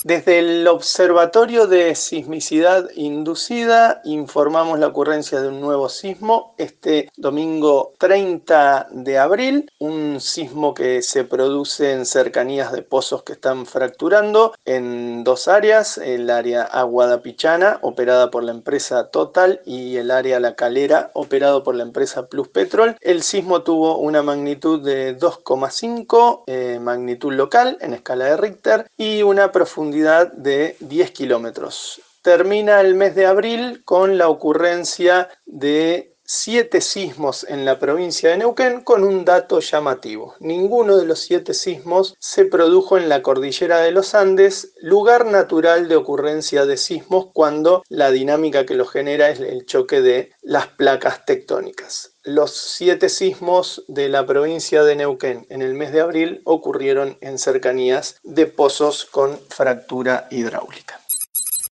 Desde el Observatorio de Sismicidad Inducida informamos la ocurrencia de un nuevo sismo este domingo 30 de abril, un sismo que se produce en cercanías de pozos que están fracturando en dos áreas, el área Aguadapichana, operada por la empresa Total, y el área La Calera, operado por la empresa Pluspetrol. El sismo tuvo una magnitud de 2,5, magnitud local en escala de Richter, y una profundidad de 10 kilómetros. Termina el mes de abril con la ocurrencia de 7 sismos en la provincia de Neuquén, con un dato llamativo. Ninguno de los 7 sismos se produjo en la cordillera de los Andes, lugar natural de ocurrencia de sismos cuando la dinámica que los genera es el choque de las placas tectónicas. Los 7 sismos de la provincia de Neuquén en el mes de abril ocurrieron en cercanías de pozos con fractura hidráulica.